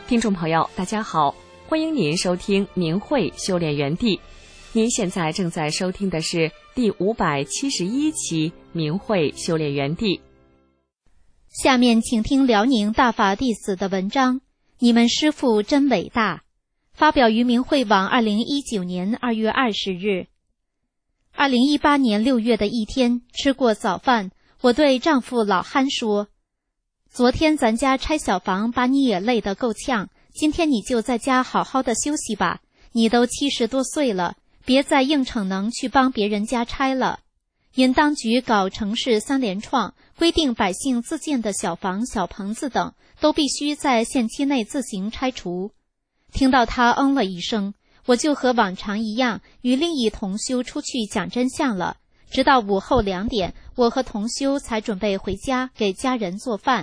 听众朋友，大家好，欢迎您收听明慧修炼园地。您现在正在收听的是第571期明慧修炼园地。 下面请听辽宁大法弟子的文章，你们师父真伟大，发表于明慧网2019年2月20日。2018年6月的一天，吃过早饭，我对丈夫老憨说，昨天咱家拆小房把你也累得够呛，今天你就在家好好的休息吧，你都70多岁了，别再硬逞能去帮别人家拆了。因当局搞城市3联创，规定百姓自建的小房、小棚子等都必须在限期内自行拆除。听到他了一声，我就和往常一样与另一同修出去讲真相了。直到午后2点，我和同修才准备回家给家人做饭。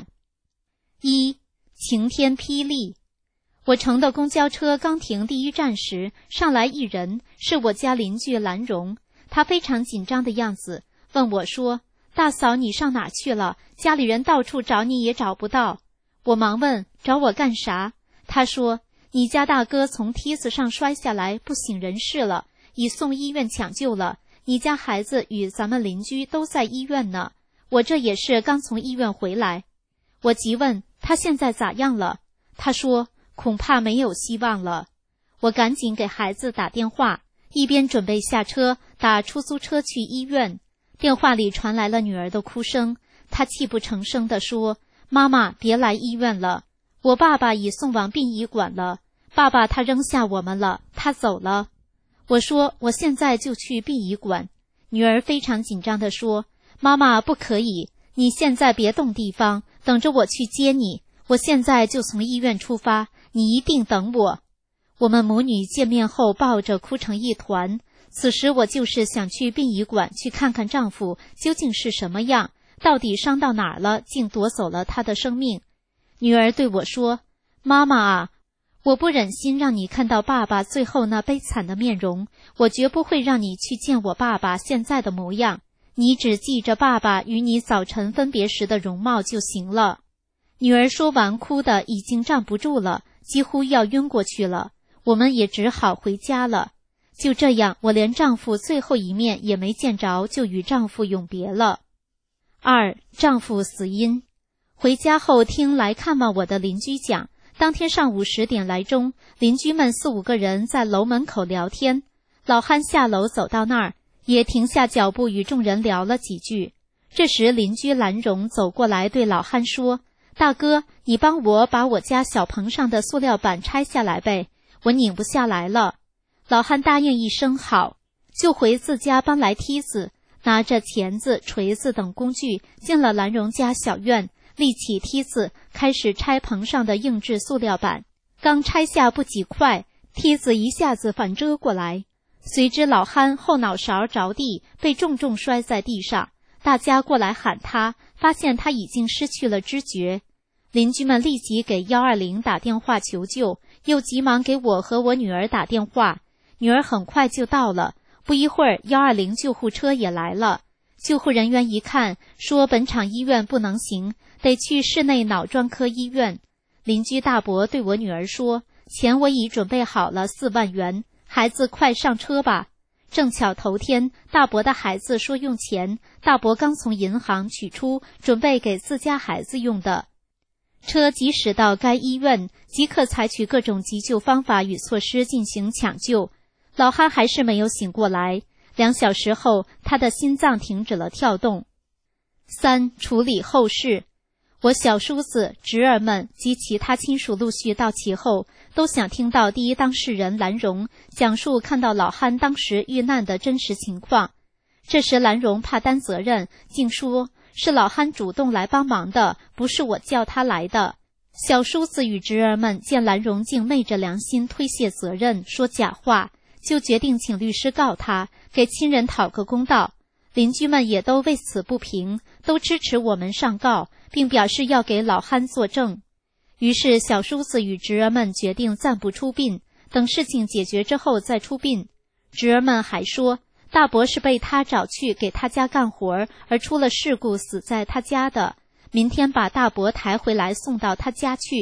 晴天霹雳。我乘的公交车刚停第一站时，上来一人，是我家邻居兰荣。他非常紧张的样子，问我说，大嫂你上哪去了？家里人到处找你也找不到。我忙问，找我干啥？他说，你家大哥从梯子上摔下来不省人事了，已送医院抢救了，你家孩子与咱们邻居都在医院呢，我这也是刚从医院回来。我急问，他现在咋样了？他说，恐怕没有希望了。我赶紧给孩子打电话，一边准备下车打出租车去医院。电话里传来了女儿的哭声，她泣不成声地说，妈妈别来医院了，我爸爸已送往殡仪馆了，爸爸他扔下我们了，他走了。我说，我现在就去殡仪馆。女儿非常紧张地说，妈妈不可以，你现在别动地方，等着我去接你，我现在就从医院出发，你一定等我。我们母女见面后抱着哭成一团。此时我就是想去殡仪馆去看看丈夫究竟是什么样，到底伤到哪儿了，竟夺走了他的生命。女儿对我说，妈妈啊，我不忍心让你看到爸爸最后那悲惨的面容，我绝不会让你去见我爸爸现在的模样，你只记着爸爸与你早晨分别时的容貌就行了。女儿说完哭得已经站不住了，几乎要晕过去了，我们也只好回家了。就这样，我连丈夫最后一面也没见着，就与丈夫永别了。丈夫死因。回家后听来看望我的邻居讲，当天上午10点来钟，邻居们4、5个人在楼门口聊天，老憨下楼走到那儿，也停下脚步与众人聊了几句。这时邻居兰荣走过来对老憨说，大哥，你帮我把我家小棚上的塑料板拆下来呗，我拧不下来了。老憨答应一声好，就回自家搬来梯子，拿着钳子、锤子等工具进了兰荣家小院，立起梯子，开始拆棚上的硬质塑料板。刚拆下不几块，梯子一下子反折过来，随之老憨后脑勺着地，被重重摔在地上。大家过来喊他，发现他已经失去了知觉。邻居们立即给120打电话求救，又急忙给我和我女儿打电话。女儿很快就到了，不一会儿120救护车也来了。救护人员一看，说本场医院不能行，得去市内脑专科医院。邻居大伯对我女儿说，钱我已准备好了4万元，孩子快上车吧。正巧头天大伯的孩子说用钱，大伯刚从银行取出，准备给自家孩子用的。车即驶到该医院，即刻采取各种急救方法与措施进行抢救。老憨还是没有醒过来，2小时后他的心脏停止了跳动。处理后事。我小叔子、侄儿们及其他亲属陆续到齐后，都想听到第一当事人兰荣讲述看到老憨当时遇难的真实情况。这时兰荣怕担责任，竟说是老憨主动来帮忙的，不是我叫他来的。小叔子与侄儿们见兰荣竟昧着良心推卸责任，说假话，就决定请律师告他，给亲人讨个公道。邻居们也都为此不平，都支持我们上告，并表示要给老憨作证。于是小叔子与侄儿们决定暂不出殡，等事情解决之后再出殡。侄儿们还说，大伯是被他找去给他家干活而出了事故死在他家的，明天把大伯抬回来送到他家去，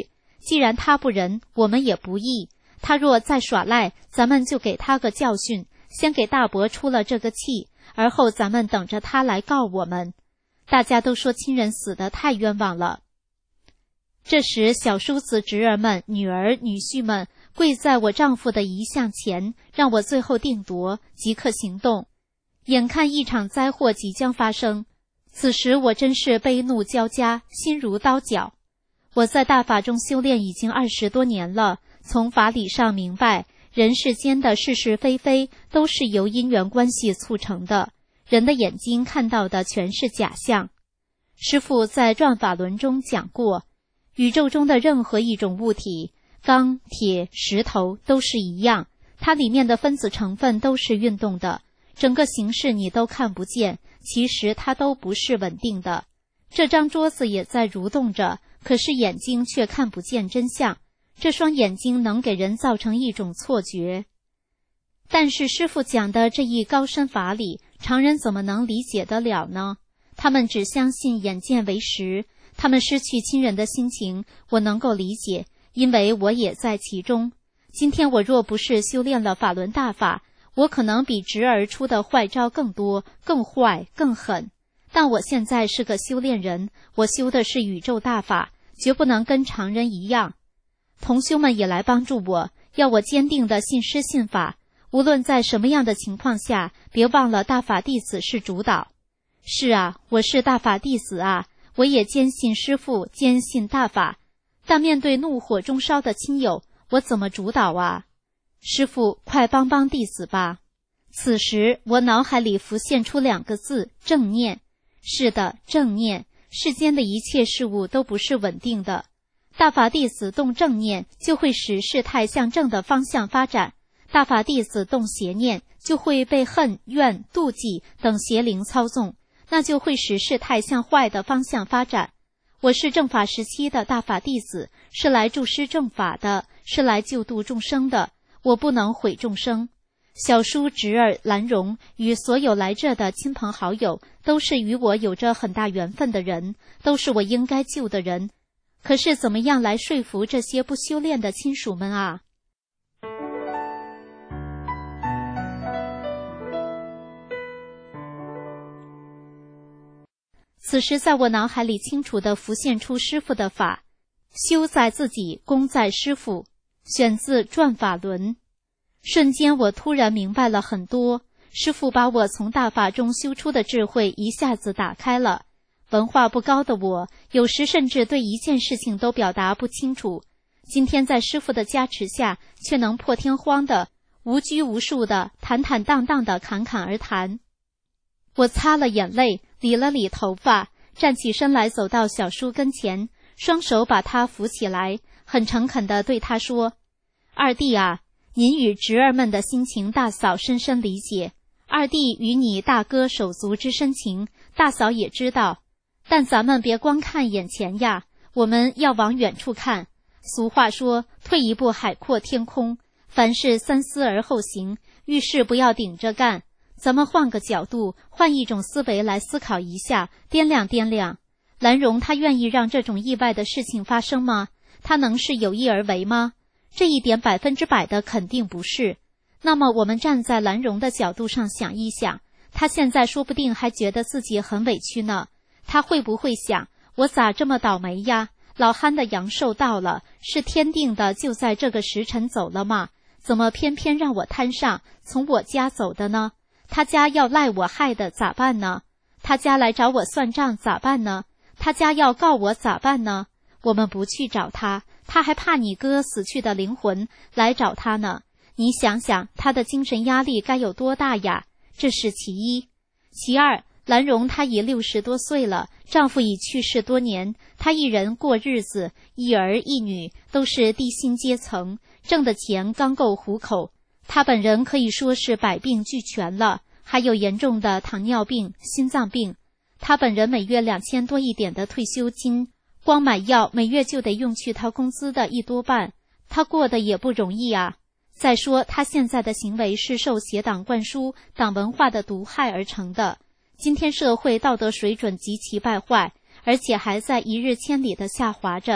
既然他不仁，我们也不义。他若再耍赖，咱们就给他个教训，先给大伯出了这个气，而后咱们等着他来告我们。大家都说亲人死得太冤枉了。这时小叔子侄儿们、女儿女婿们跪在我丈夫的遗像前，让我最后定夺，即刻行动。眼看一场灾祸即将发生，此时我真是悲怒交加，心如刀绞。我在大法中修炼已经20多年了，从法理上明白，人世间的是是非非都是由因缘关系促成的，人的眼睛看到的全是假象。师父在转法轮中讲过，宇宙中的任何一种物体，钢、铁、石头都是一样，它里面的分子成分都是运动的，整个形式你都看不见，其实它都不是稳定的。这张桌子也在蠕动着，可是眼睛却看不见真相，这双眼睛能给人造成一种错觉。但是师父讲的这一高深法理，常人怎么能理解得了呢？他们只相信眼见为实，他们失去亲人的心情，我能够理解，因为我也在其中。今天我若不是修炼了法轮大法，我可能比侄儿出的坏招更多、更坏、更狠。但我现在是个修炼人，我修的是宇宙大法，绝不能跟常人一样。同修们也来帮助我，要我坚定的信师信法，无论在什么样的情况下，别忘了大法弟子是主导。是啊，我是大法弟子啊，我也坚信师父，坚信大法。但面对怒火中烧的亲友，我怎么主导啊？师父，快帮帮弟子吧。此时我脑海里浮现出2个字：正念。是的，正念。世间的一切事物都不是稳定的，大法弟子动正念，就会使事态向正的方向发展；大法弟子动邪念，就会被恨、怨、妒忌等邪灵操纵，那就会使事态向坏的方向发展。我是正法时期的大法弟子，是来助施正法的，是来救度众生的，我不能毁众生。小叔侄儿兰荣与所有来这的亲朋好友，都是与我有着很大缘分的人，都是我应该救的人。可是怎么样来说服这些不修炼的亲属们啊？此时在我脑海里清楚地浮现出师父的法，修在自己，功在师父，选自《转法轮》。瞬间我突然明白了很多，师父把我从大法中修出的智慧一下子打开了。文化不高的我，有时甚至对一件事情都表达不清楚，今天在师父的加持下，却能破天荒的、无拘无束的、坦坦荡荡的侃侃而谈。我擦了眼泪，理了理头发，站起身来走到小叔跟前，双手把他扶起来，很诚恳地对他说：二弟啊，您与侄儿们的心情大嫂深深理解，二弟与你大哥手足之深情，大嫂也知道。但咱们别光看眼前呀，我们要往远处看。俗话说，退一步海阔天空，凡事三思而后行，遇事不要顶着干。咱们换个角度，换一种思维来思考一下，掂量掂量。兰荣他愿意让这种意外的事情发生吗？他能是有意而为吗？这一点100%的肯定不是。那么我们站在兰荣的角度上想一想，他现在说不定还觉得自己很委屈呢。他会不会想，我咋这么倒霉呀？老憨的阳寿到了，是天定的就在这个时辰走了吗？怎么偏偏让我摊上，从我家走的呢？他家要赖我害的咋办呢？他家来找我算账咋办呢？他家要告我咋办呢？我们不去找他，他还怕你哥死去的灵魂来找他呢。你想想他的精神压力该有多大呀？这是其一。其二，兰荣她已60多岁了，丈夫已去世多年，她一人过日子，一儿一女都是低薪阶层，挣的钱刚够糊口。她本人可以说是百病俱全了，还有严重的糖尿病、心脏病。她本人每月2000多一点的退休金，光买药每月就得用去她工资的1多半，她过得也不容易啊。再说她现在的行为是受邪党灌输党文化的毒害而成的，今天社会道德水准极其败坏，而且还在一日千里的下滑着。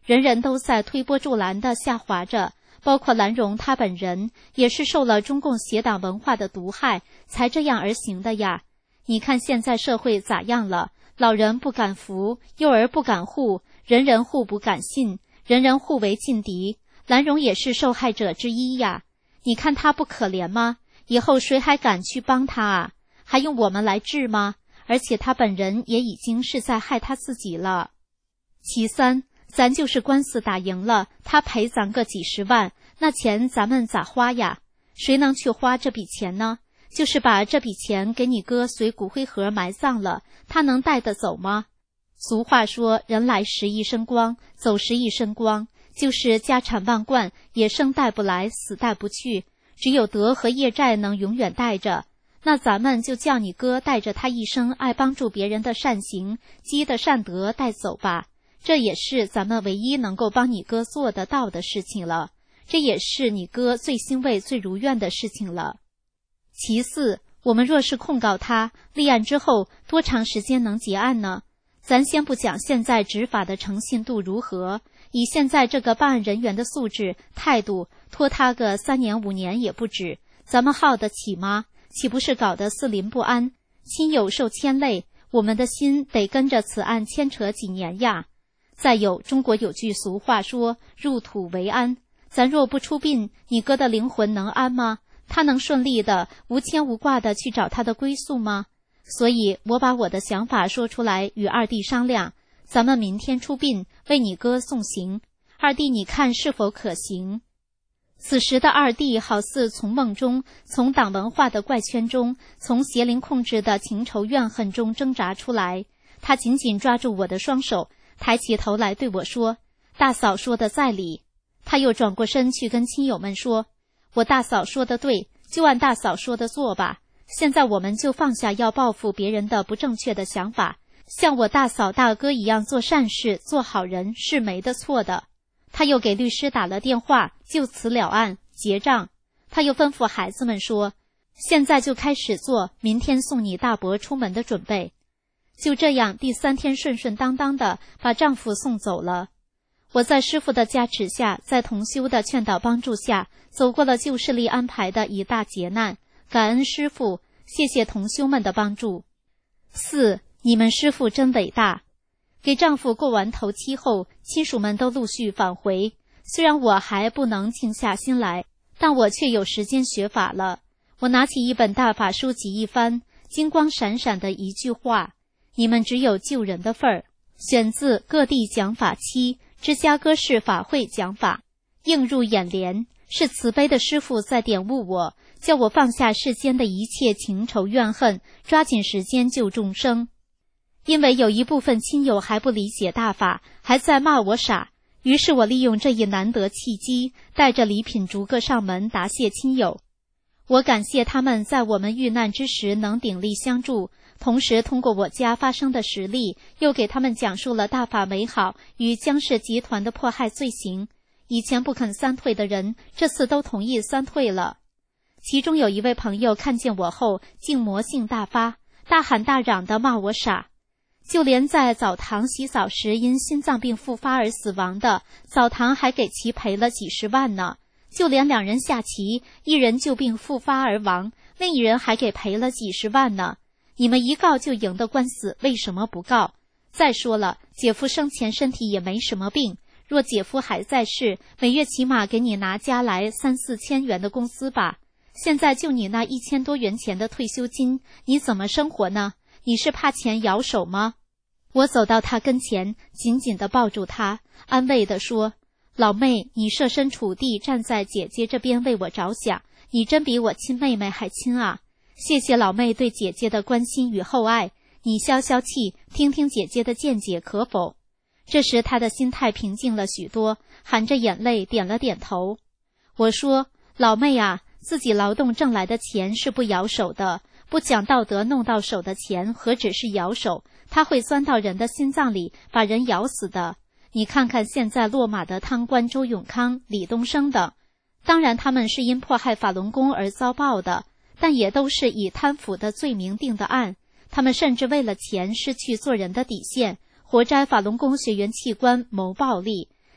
人人都在推波助澜地下滑着，包括兰荣他本人，也是受了中共邪党文化的毒害才这样而行的呀。你看现在社会咋样了？老人不敢扶，幼儿不敢护，人人互不敢信，人人互为劲敌。兰荣也是受害者之一呀。你看他不可怜吗？以后谁还敢去帮他啊？还用我们来治吗？而且他本人也已经是在害他自己了。其三，咱就是官司打赢了，他赔咱个几十万，那钱咱们咋花呀？谁能去花这笔钱呢？就是把这笔钱给你哥随骨灰盒埋葬了，他能带得走吗？俗话说，人来时一身光，走时一身光，就是家产万贯，也生带不来，死带不去，只有德和业债能永远带着。那咱们就叫你哥带着他一生爱帮助别人的善行，积的善德带走吧。这也是咱们唯一能够帮你哥做得到的事情了，这也是你哥最欣慰最如愿的事情了。其四，我们若是控告他，立案之后多长时间能结案呢？咱先不讲现在执法的诚信度如何，以现在这个办案人员的素质态度，拖他个3年5年也不止，咱们耗得起吗？岂不是搞得四邻不安，亲友受牵累，我们的心得跟着此案牵扯几年呀。再有，中国有句俗话说，入土为安，咱若不出殡，你哥的灵魂能安吗？他能顺利的无牵无挂的去找他的归宿吗？所以我把我的想法说出来与二弟商量，咱们明天出殡，为你哥送行，二弟你看是否可行？此时的二弟好似从梦中，从党文化的怪圈中，从邪灵控制的情仇怨恨中挣扎出来，他紧紧抓住我的双手，抬起头来对我说，大嫂说的在理。他又转过身去跟亲友们说，我大嫂说的对，就按大嫂说的做吧。现在我们就放下要报复别人的不正确的想法，像我大嫂大哥一样做善事，做好人是没得错的。他又给律师打了电话，就此了案结账。他又吩咐孩子们说，现在就开始做明天送你大伯出门的准备。就这样，第3天顺顺当当的把丈夫送走了。我在师父的加持下，在同修的劝导帮助下，走过了旧势力安排的一大劫难，感恩师父，谢谢同修们的帮助。4. 你们师父真伟大。给丈夫过完头七后，亲属们都陆续返回，虽然我还不能静下心来，但我却有时间学法了。我拿起一本大法书籍一翻，金光闪闪的一句话，你们只有救人的份儿，选自各地讲法7芝加哥市法会讲法，映入眼帘，是慈悲的师父在点悟我，叫我放下世间的一切情仇怨恨，抓紧时间救众生。因为有一部分亲友还不理解大法，还在骂我傻，于是我利用这一难得契机，带着礼品逐个上门答谢亲友。我感谢他们在我们遇难之时能鼎力相助，同时通过我家发生的实例，又给他们讲述了大法美好与江氏集团的迫害罪行。以前不肯3退的人，这次都同意3退了。其中有一位朋友看见我后，竟魔性大发，大喊大嚷地骂我傻。就连在澡堂洗澡时因心脏病复发而死亡的，澡堂还给其赔了几十万呢。就连2人下棋，一人就病复发而亡，另一人还给赔了几十万呢。你们一告就赢的官司，为什么不告？再说了，姐夫生前身体也没什么病，若姐夫还在世，每月起码给你拿家来3、4千元的工资吧。现在就你那1000多元钱的退休金，你怎么生活呢？你是怕钱咬手吗？我走到他跟前，紧紧地抱住他，安慰地说，老妹，你设身处地站在姐姐这边为我着想，你真比我亲妹妹还亲啊。谢谢老妹对姐姐的关心与厚爱，你消消气，听听姐姐的见解可否？这时他的心态平静了许多，含着眼泪点了点头。我说，老妹啊，自己劳动挣来的钱是不咬手的，不讲道德弄到手的钱何止是咬手，它会钻到人的心脏里，把人咬死的。你看看现在落马的贪官周永康、李东升等，当然他们是因迫害法轮功而遭报的，但也都是以贪腐的罪名定的案。他们甚至为了钱失去做人的底线，活摘法轮功学员器官谋暴利。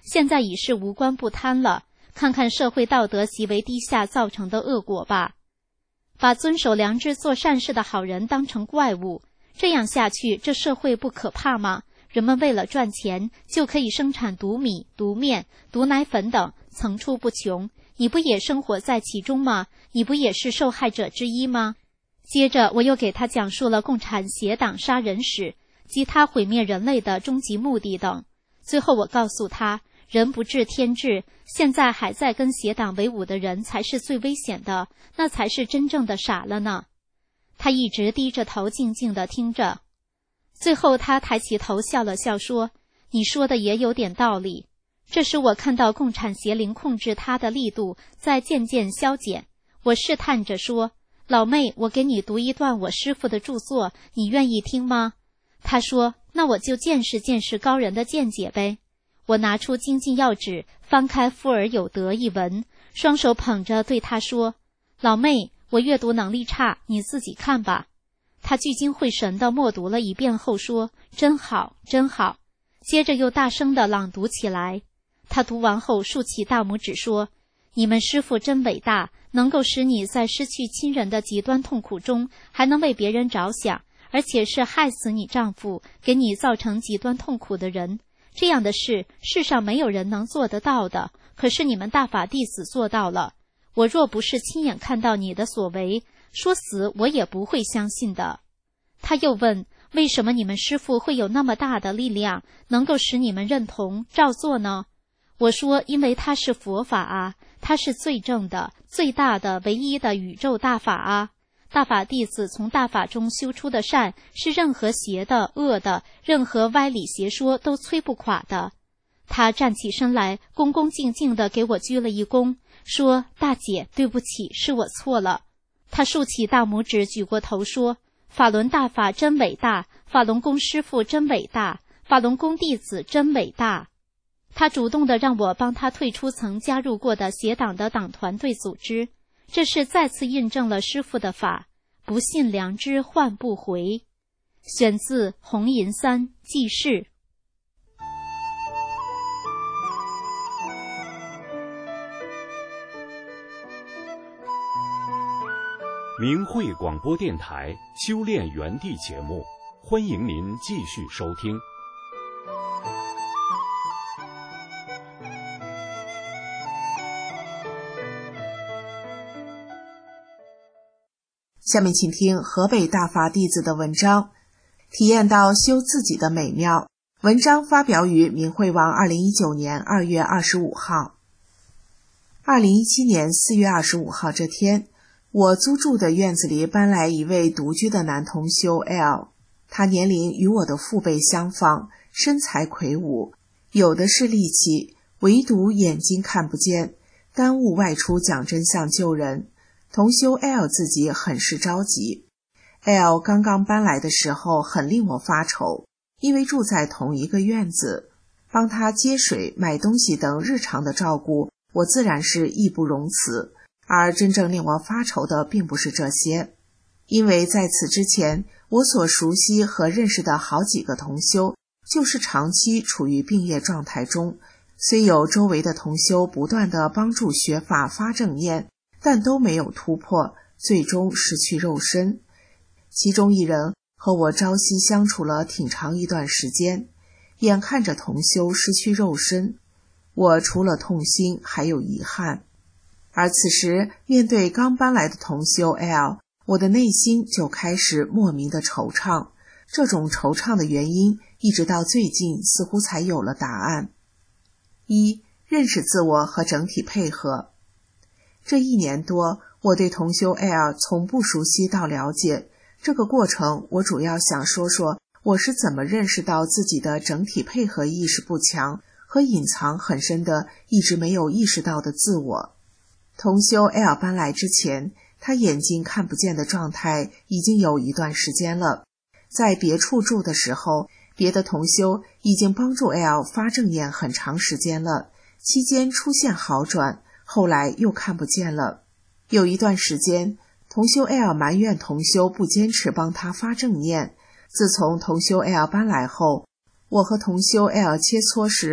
现在已是无官不贪了，看看社会道德极为低下造成的恶果吧。把遵守良知做善事的好人当成怪物，这样下去，这社会不可怕吗？人们为了赚钱，就可以生产毒米、毒面、毒奶粉等，层出不穷。你不也生活在其中吗？你不也是受害者之一吗？接着我又给他讲述了共产邪党杀人史及他毁灭人类的终极目的等。最后我告诉他，人不治天治，现在还在跟邪党为伍的人才是最危险的，那才是真正的傻了呢。他一直低着头静静地听着，最后他抬起头笑了笑说，你说的也有点道理。这时我看到共产邪灵控制他的力度在渐渐消减，我试探着说，老妹，我给你读一段我师父的著作，你愿意听吗？他说，那我就见识见识高人的见解呗。我拿出精进要旨，翻开富而有德一文，双手捧着对他说，老妹，我阅读能力差，你自己看吧。他聚精会神地默读了一遍后说，真好，真好。接着又大声地朗读起来。他读完后竖起大拇指说，你们师父真伟大，能够使你在失去亲人的极端痛苦中还能为别人着想，而且是害死你丈夫，给你造成极端痛苦的人。这样的事世上没有人能做得到的，可是你们大法弟子做到了。我若不是亲眼看到你的所为，说死我也不会相信的。他又问，为什么你们师父会有那么大的力量，能够使你们认同照做呢？我说，因为它是佛法啊，它是最正的、最大的、唯一的宇宙大法啊。大法弟子从大法中修出的善，是任何邪的、恶的、任何歪理邪说都摧不垮的。他站起身来，恭恭敬敬地给我鞠了一躬，说，大姐，对不起，是我错了。他竖起大拇指举过头说，法轮大法真伟大，法轮功师父真伟大，法轮功弟子真伟大。他主动地让我帮他退出曾加入过的邪党的党团队组织，这是再次印证了师父的法，不信良知换不回。选自红银三记事。 明慧广播电台修炼园地节目，欢迎您继续收听。 下面请听河北大法弟子的文章，体验到修自己的美妙。文章发表于明慧网2019年2月25号。2017年4月25号这天，我租住的院子里搬来一位独居的男同修 L， 他年龄与我的父辈相仿，身材魁梧，有的是力气，唯独眼睛看不见，耽误外出讲真相救人。同修 L 自己很是着急。L 刚刚搬来的时候很令我发愁，因为住在同一个院子，帮他接水、买东西等日常的照顾，我自然是义不容辞。而真正令我发愁的并不是这些，因为在此之前，我所熟悉和认识的好几个同修，就是长期处于病业状态中，虽有周围的同修不断地帮助学法发正念，但都没有突破，最终失去肉身。其中一人和我朝夕相处了挺长一段时间，眼看着同修失去肉身，我除了痛心还有遗憾。而此时面对刚搬来的同修 L， 我的内心就开始莫名的惆怅，这种惆怅的原因一直到最近似乎才有了答案。一、认识自我和整体配合。这1年多，我对同修 L 从不熟悉到了解，这个过程我主要想说说我是怎么认识到自己的整体配合意识不强和隐藏很深的一直没有意识到的自我。同修 L 搬来之前，他眼睛看不见的状态已经有一段时间了。在别处住的时候，别的同修已经帮助 L 发正念很长时间了，期间出现好转，后来又看不见了。有一段时间，同修 L 埋怨同修不坚持帮他发正念。自从同修 L 搬来后，我和同修 L 切磋时，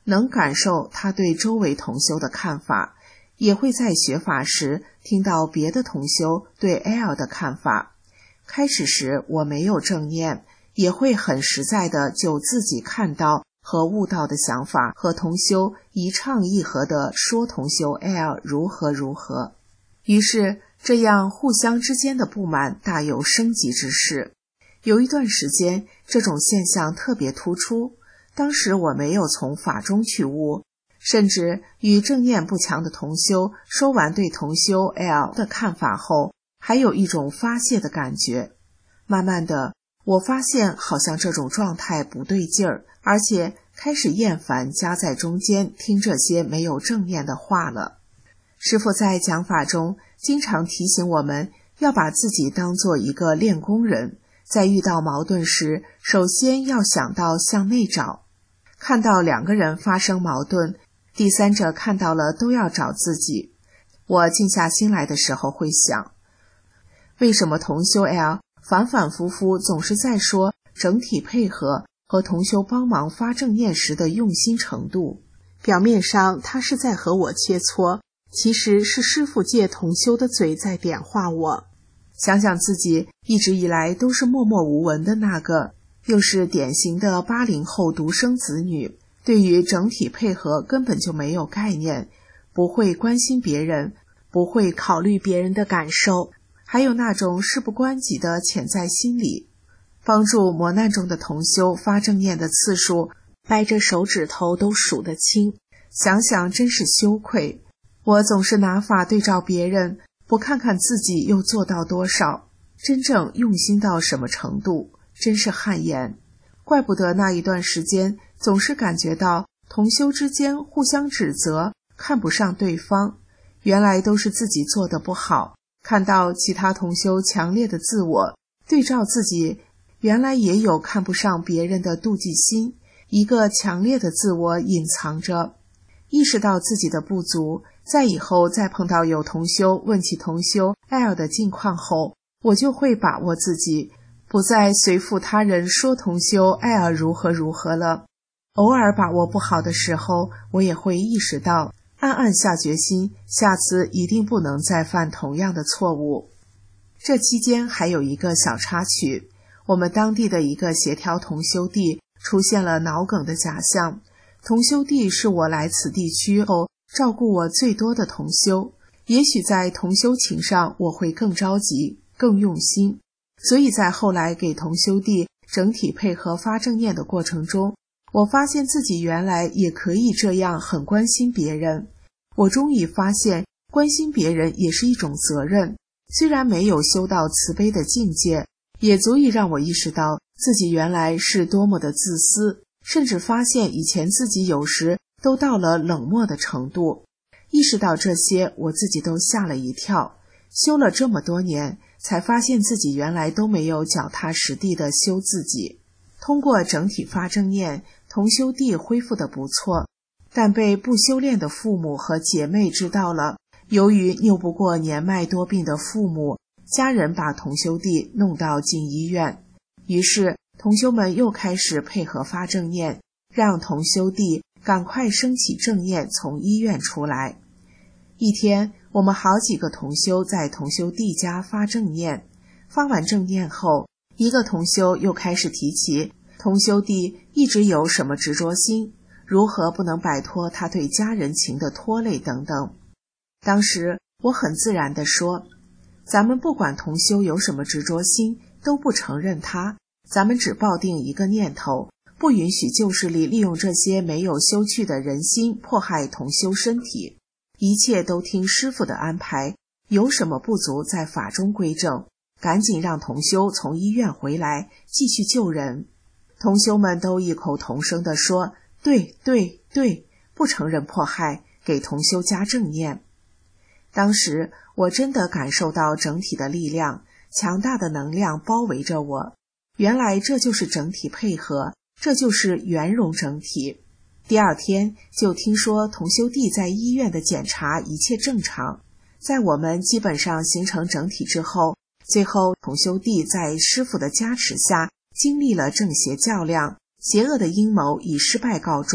能感受他对周围同修的看法，也会在学法时听到别的同修对 L 的看法。开始时我没有正念，也会很实在的就自己看到和悟到的想法和同修一唱一和的说同修 L 如何如何。于是这样互相之间的不满大有升级之势。有一段时间这种现象特别突出，当时我没有从法中去悟，甚至与正念不强的同修说完对同修 L 的看法后，还有一种发泄的感觉。慢慢的我发现好像这种状态不对劲儿，而且开始厌烦夹在中间听这些没有正念的话了。师父在讲法中经常提醒我们要把自己当作一个练功人，在遇到矛盾时首先要想到向内找。看到两个人发生矛盾，第三者看到了都要找自己。我静下心来的时候会想，为什么同修 L 反反复复总是在说整体配合和同修帮忙发正念时的用心程度？表面上他是在和我切磋，其实是师父借同修的嘴在点化我。想想自己一直以来都是默默无闻的那个，又是典型的80后独生子女，对于整体配合根本就没有概念，不会关心别人，不会考虑别人的感受，还有那种事不关己的潜在心理。帮助磨难中的同修发正念的次数，掰着手指头都数得清，想想真是羞愧。我总是拿法对照别人，不看看自己又做到多少，真正用心到什么程度，真是汗颜。怪不得那一段时间总是感觉到同修之间互相指责，看不上对方，原来都是自己做得不好。看到其他同修强烈的自我，对照自己，原来也有看不上别人的妒忌心，一个强烈的自我隐藏着。意识到自己的不足，在以后再碰到有同修问起同修 L 的近况后，我就会把握自己，不再随附他人说同修 L 如何如何了。偶尔把握不好的时候，我也会意识到，暗暗下决心，下次一定不能再犯同样的错误。这期间还有一个小插曲，我们当地的一个协调同修弟出现了脑梗的假象。同修弟是我来此地区后照顾我最多的同修，也许在同修情上我会更着急，更用心，所以在后来给同修弟整体配合发正念的过程中，我发现自己原来也可以这样很关心别人。我终于发现关心别人也是一种责任，虽然没有修到慈悲的境界，也足以让我意识到自己原来是多么的自私，甚至发现以前自己有时都到了冷漠的程度。意识到这些，我自己都吓了一跳。修了这么多年，才发现自己原来都没有脚踏实地的修自己。通过整体发正念，同修弟恢复得不错，但被不修炼的父母和姐妹知道了。由于拗不过年迈多病的父母，家人把同修弟弄到进医院。于是同修们又开始配合发正念，让同修弟赶快升起正念从医院出来。一天，我们好几个同修在同修弟家发正念，发完正念后，一个同修又开始提起同修弟一直有什么执着心，如何不能摆脱他对家人情的拖累等等。当时我很自然地说，咱们不管同修有什么执着心，都不承认他，咱们只抱定一个念头，不允许旧势力利用这些没有修去的人心迫害同修身体，一切都听师父的安排，有什么不足在法中归正，赶紧让同修从医院回来继续救人。同修们都异口同声地说，对对对，不承认迫害，给同修加正念。当时我真的感受到整体的力量，强大的能量包围着我，原来这就是整体配合，这就是圆融整体。第二天就听说同修弟在医院的检查一切正常，在我们基本上形成整体之后，最后同修弟在师父的加持下经历了正邪较量，邪恶的阴谋以失败告终，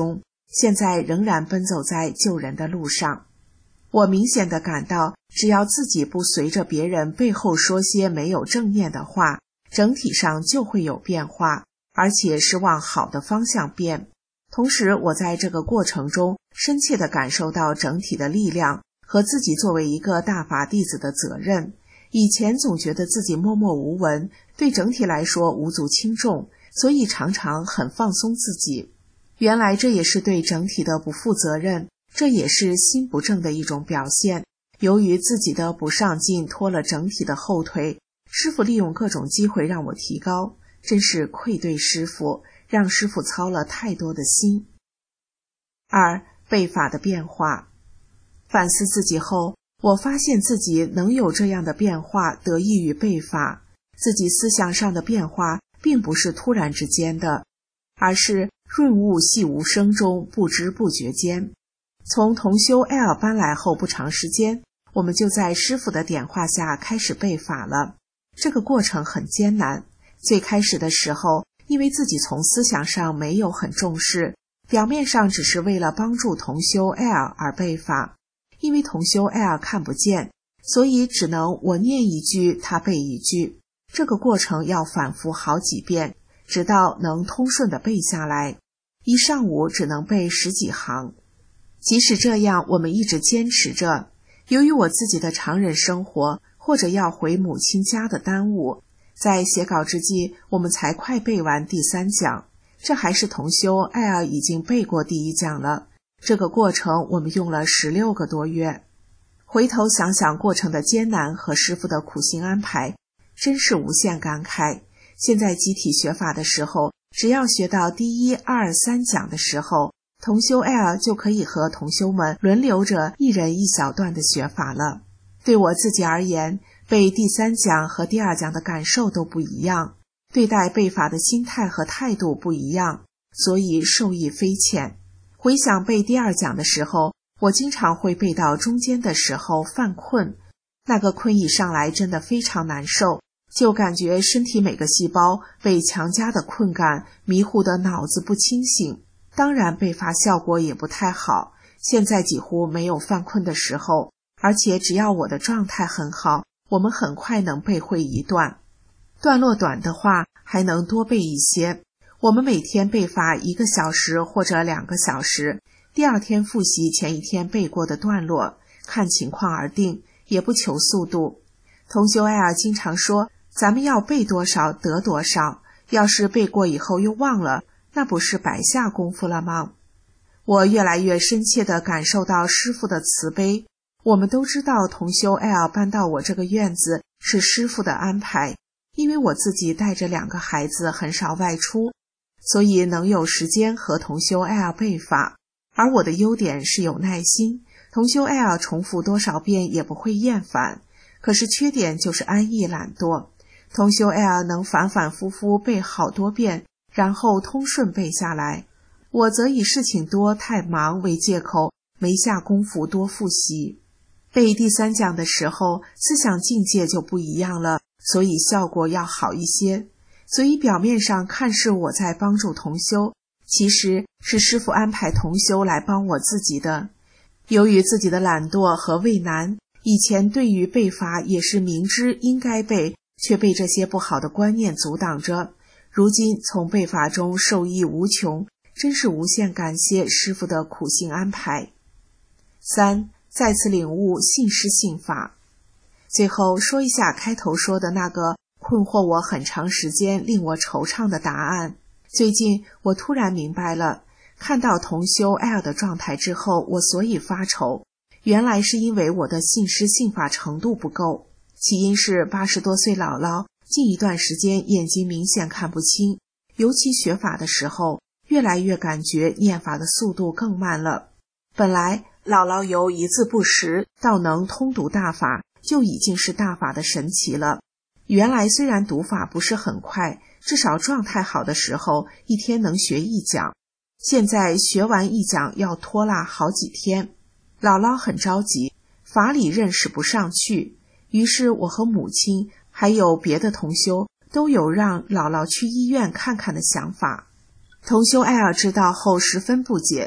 现在仍然奔走在救人的路上。我明显地感到，只要自己不随着别人背后说些没有正面的话，整体上就会有变化，而且是往好的方向变。同时，我在这个过程中深切地感受到整体的力量和自己作为一个大法弟子的责任。以前总觉得自己默默无闻，对整体来说无足轻重，所以常常很放松自己。原来这也是对整体的不负责任，这也是心不正的一种表现。由于自己的不上进拖了整体的后腿，师父利用各种机会让我提高，真是愧对师父，让师父操了太多的心。2. 背法的变化。反思自己后，我发现自己能有这样的变化得益于背法，自己思想上的变化并不是突然之间的，而是润物细无声中不知不觉间。从同修 L 搬来后不长时间，我们就在师父的点化下开始背法了。这个过程很艰难，最开始的时候，因为自己从思想上没有很重视，表面上只是为了帮助同修 L 而背法。因为同修 L 看不见，所以只能我念一句他背一句，这个过程要反复好几遍，直到能通顺地背下来。一上午只能背10几行。即使这样，我们一直坚持着。由于我自己的常人生活或者要回母亲家的耽误，在写稿之际，我们才快背完第3讲，这还是同修 L 已经背过第1讲了。这个过程我们用了16个多月。回头想想过程的艰难和师父的苦心安排，真是无限感慨。现在集体学法的时候，只要学到第1、2、3讲的时候，同修 L 就可以和同修们轮流着一人一小段的学法了。对我自己而言，背第3讲和第2讲的感受都不一样，对待背法的心态和态度不一样，所以受益匪浅。回想背第2讲的时候，我经常会背到中间的时候犯困，那个困意上来真的非常难受，就感觉身体每个细胞被强加的困感迷糊的脑子不清醒，当然背法效果也不太好。现在几乎没有犯困的时候，而且只要我的状态很好，我们很快能背会一段，段落短的话还能多背一些。我们每天背法1个小时或者2个小时，第2天复习前1天背过的段落，看情况而定，也不求速度。同修 L 经常说，咱们要背多少得多少，要是背过以后又忘了，那不是白下功夫了吗？我越来越深切地感受到师父的慈悲。我们都知道同修 L 搬到我这个院子是师父的安排，因为我自己带着2个孩子很少外出，所以能有时间和同修 L 背法。而我的优点是有耐心，同修 L 重复多少遍也不会厌烦，可是缺点就是安逸懒惰。同修 L 能反反复复背好多遍，然后通顺背下来，我则以事情多太忙为借口，没下功夫多复习。背第3讲的时候，思想境界就不一样了，所以效果要好一些。所以表面上看是我在帮助同修，其实是师父安排同修来帮我自己的。由于自己的懒惰和畏难，以前对于背法也是明知应该背，却被这些不好的观念阻挡着。如今从背法中受益无穷，真是无限感谢师父的苦心安排。3. 再次领悟信师信法。最后说一下开头说的那个困惑我很长时间令我惆怅的答案。最近我突然明白了，看到同修 L 的状态之后，我所以发愁，原来是因为我的信师信法程度不够。起因是80多岁姥姥近一段时间眼睛明显看不清，尤其学法的时候，越来越感觉念法的速度更慢了。本来姥姥由一字不识到能通读大法，就已经是大法的神奇了。原来虽然读法不是很快，至少状态好的时候一天能学1讲，现在学完1讲要拖拉好几天。姥姥很着急，法理认识不上去，于是我和母亲还有别的同修都有让姥姥去医院看看的想法。同修艾尔知道后十分不解，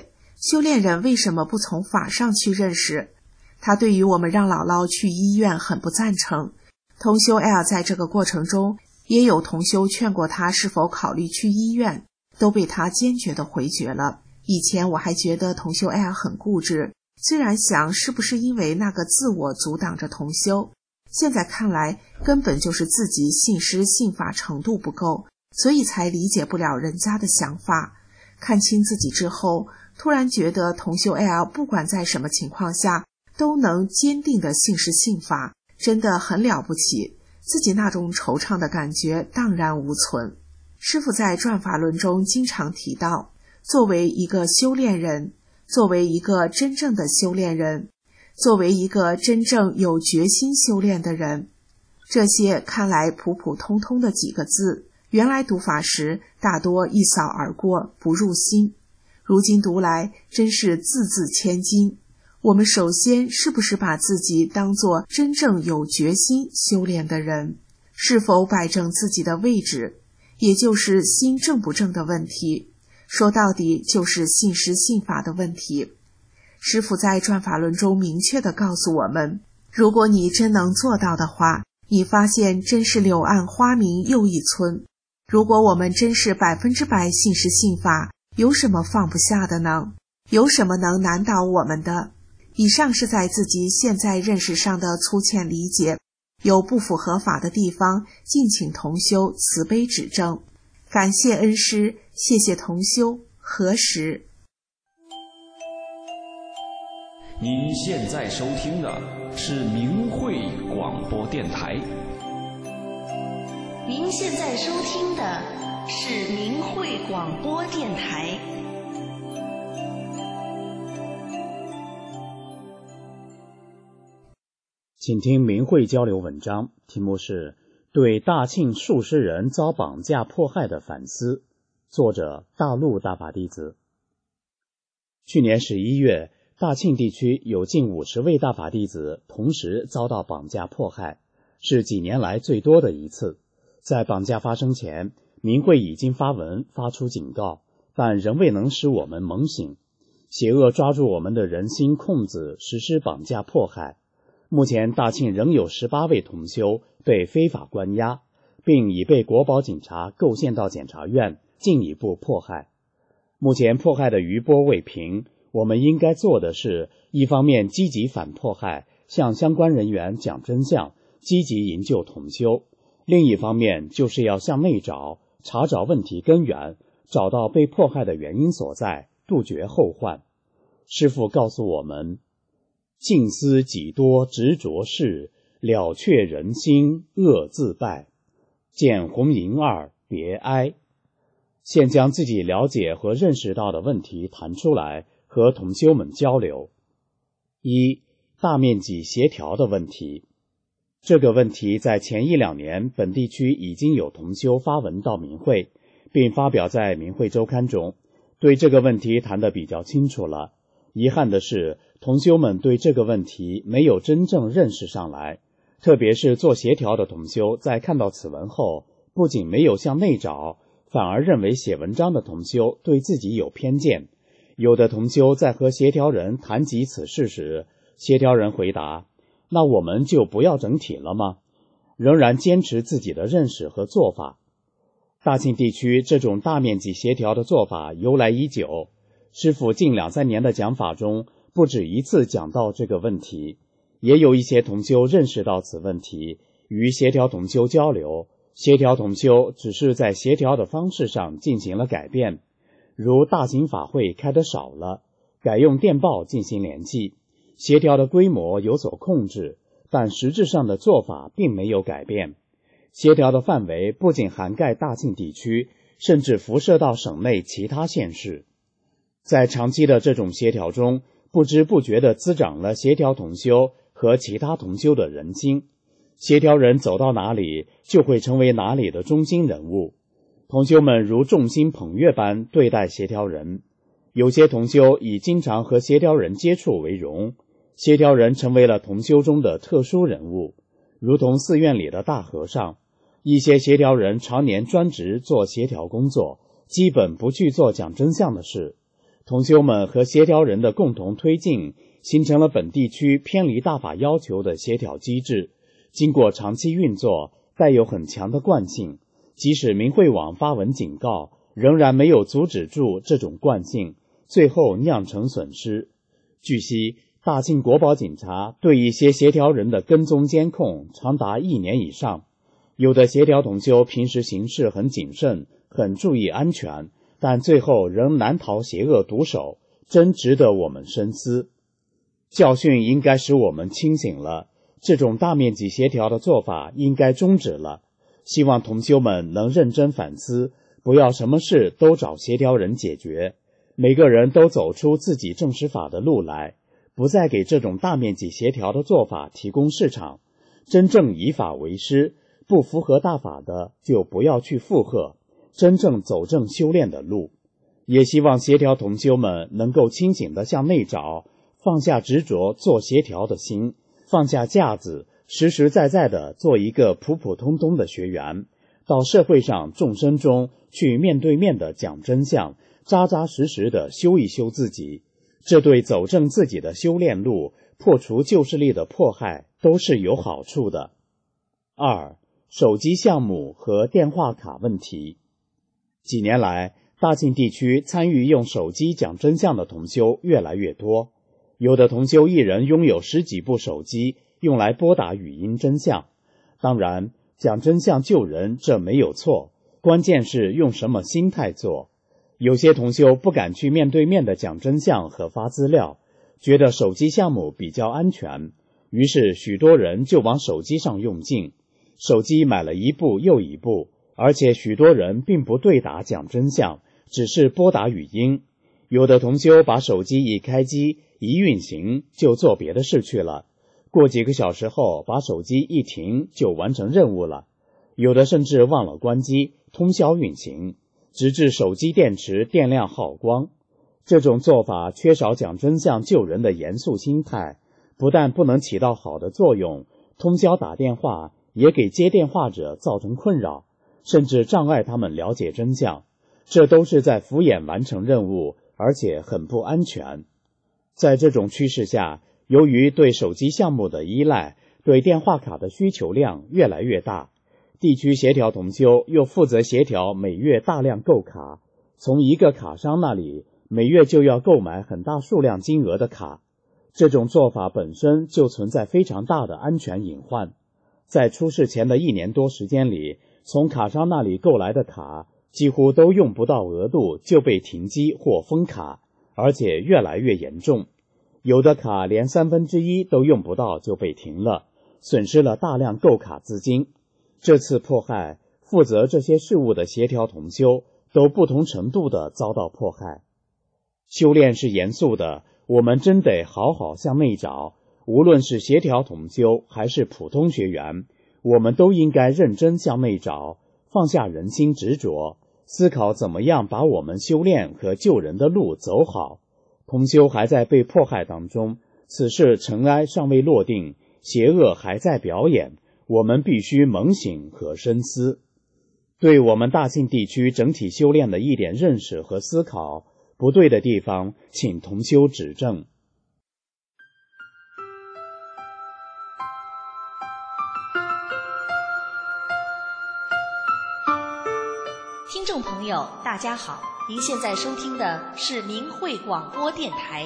修炼人为什么不从法上去认识？他对于我们让姥姥去医院很不赞成。同修 L 在这个过程中，也有同修劝过他是否考虑去医院，都被他坚决地回绝了。以前我还觉得同修 L 很固执，虽然想是不是因为那个自我阻挡着同修，现在看来根本就是自己信师信法程度不够，所以才理解不了人家的想法。看清自己之后，突然觉得同修 L 不管在什么情况下都能坚定的信师信法，真的很了不起，自己那种惆怅的感觉荡然无存。师父在转法轮中经常提到，作为一个修炼人，作为一个真正的修炼人，作为一个真正有决心修炼的人，这些看来普普通通的几个字，原来读法时大多一扫而过，不入心，如今读来真是字字千金。我们首先是不是把自己当作真正有决心修炼的人？是否摆正自己的位置？也就是心正不正的问题。说到底就是信师信法的问题。师父在转法轮中明确地告诉我们，如果你真能做到的话，你发现真是柳暗花明又一村。如果我们真是100%信师信法，有什么放不下的呢？有什么能难倒我们的？以上是在自己现在认识上的粗浅理解，有不符合法的地方，敬请同修慈悲指正。感谢恩师，谢谢同修，何时？ 您现在收听的是明慧广播电台。 您现在收听的是明慧广播电台。 请听明慧交流文章，题目是对大庆数十人遭绑架迫害的反思，作者大陆大法弟子。去年11月，大庆地区有近50位大法弟子同时遭到绑架迫害，是几年来最多的一次。在绑架发生前，明慧已经发文发出警告，但仍未能使我们猛醒。邪恶抓住我们的人心空子，实施绑架迫害。目前大庆仍有18位同修被非法关押，并已被国保警察构陷到检察院进一步迫害。目前迫害的余波未平，我们应该做的是，一方面积极反迫害，向相关人员讲真相，积极营救同修；另一方面就是要向内找，查找问题根源，找到被迫害的原因所在，杜绝后患。师父告诉我们，静思己多执着事，了却人心恶自败。见红银二，别哀。现将自己了解和认识到的问题谈出来，和同修们交流。一、大面积协调的问题。这个问题在前1-2年，本地区已经有同修发文到明慧，并发表在明慧周刊中，对这个问题谈得比较清楚了。遗憾的是，同修们对这个问题没有真正认识上来，特别是做协调的同修，在看到此文后，不仅没有向内找，反而认为写文章的同修对自己有偏见。有的同修在和协调人谈及此事时，协调人回答，那我们就不要整体了吗？仍然坚持自己的认识和做法。大庆地区这种大面积协调的做法由来已久，师父近2-3年的讲法中不止一次讲到这个问题，也有一些同修认识到此问题，与协调同修交流，协调同修只是在协调的方式上进行了改变，如大型法会开得少了，改用电报进行联系，协调的规模有所控制，但实质上的做法并没有改变。协调的范围不仅涵盖大庆地区，甚至辐射到省内其他县市。在长期的这种协调中，不知不觉地滋长了协调同修和其他同修的人心。协调人走到哪里，就会成为哪里的中心人物。同修们如众星捧月般对待协调人，有些同修以经常和协调人接触为荣，协调人成为了同修中的特殊人物，如同寺院里的大和尚。一些协调人常年专职做协调工作，基本不去做讲真相的事。 同修们和协调人的共同推进，形成了本地区偏离大法要求的协调机制。经过长期运作，带有很强的惯性，即使明慧网发文警告，仍然没有阻止住这种惯性，最后酿成损失。据悉，大庆国保警察对一些协调人的跟踪监控长达1年以上。有的协调同修平时行事很谨慎，很注意安全，但最后仍难逃邪恶毒手，真值得我们深思。教训应该使我们清醒了，这种大面积协调的做法应该终止了。希望同修们能认真反思，不要什么事都找协调人解决，每个人都走出自己证实法的路来，不再给这种大面积协调的做法提供市场。真正以法为师，不符合大法的就不要去附和，真正走正修炼的路。也希望协调同修们能够清醒地向内找，放下执着做协调的心，放下架子，实实在在地做一个普普通通的学员，到社会上众生中去面对面地讲真相，扎扎实实地修一修自己。这对走正自己的修炼路，破除旧势力的迫害，都是有好处的。2. 手机项目和电话卡问题。几年来，大庆地区参与用手机讲真相的同修越来越多，有的同修一人拥有10几部手机，用来拨打语音真相。当然，讲真相救人这没有错，关键是用什么心态做。有些同修不敢去面对面的讲真相和发资料，觉得手机项目比较安全，于是许多人就往手机上用劲，手机买了一部又一部，而且许多人并不对答讲真相，只是拨打语音。有的同修把手机一开机一运行就做别的事去了，过几个小时后把手机一停就完成任务了。有的甚至忘了关机，通宵运行，直至手机电池电量耗光。这种做法缺少讲真相救人的严肃心态，不但不能起到好的作用，通宵打电话也给接电话者造成困扰，甚至障碍他们了解真相。这都是在敷衍完成任务，而且很不安全。在这种趋势下，由于对手机项目的依赖，对电话卡的需求量越来越大。地区协调同修又负责协调每月大量购卡，从一个卡商那里每月就要购买很大数量金额的卡。这种做法本身就存在非常大的安全隐患。在出事前的1年多时间里，从卡商那里购来的卡几乎都用不到额度就被停机或封卡，而且越来越严重。有的卡连1/3都用不到就被停了，损失了大量购卡资金。这次迫害，负责这些事务的协调同修都不同程度地遭到迫害。修炼是严肃的，我们真得好好向内找。无论是协调同修还是普通学员，我们都应该认真向内找，放下人心执着，思考怎么样把我们修炼和救人的路走好。同修还在被迫害当中，此事尘埃尚未落定，邪恶还在表演，我们必须猛醒和深思。对我们大庆地区整体修炼的一点认识和思考，不对的地方请同修指正。 听众朋友大家好，您现在收听的是明慧广播电台。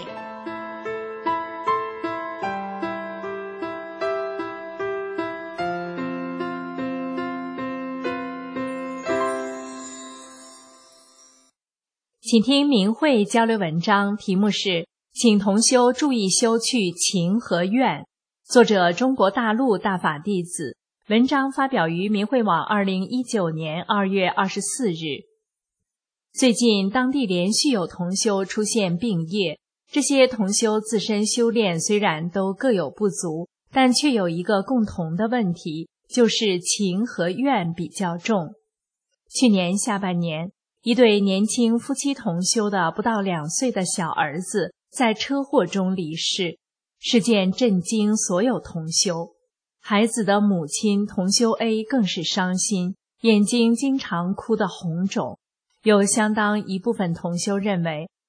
请听明慧交流文章，题目是请同修注意修去情和怨，作者中国大陆大法弟子，文章发表于明慧网2019年2月24日。最近当地连续有同修出现病业，这些同修自身修炼虽然都各有不足，但却有一个共同的问题，就是情和怨比较重。去年下半年，一对年轻夫妻同修的不到2岁的小儿子在车祸中离世，事件震惊所有同修。孩子的母亲同修 A 更是伤心，眼睛经常哭得红肿。有相当一部分同修认为，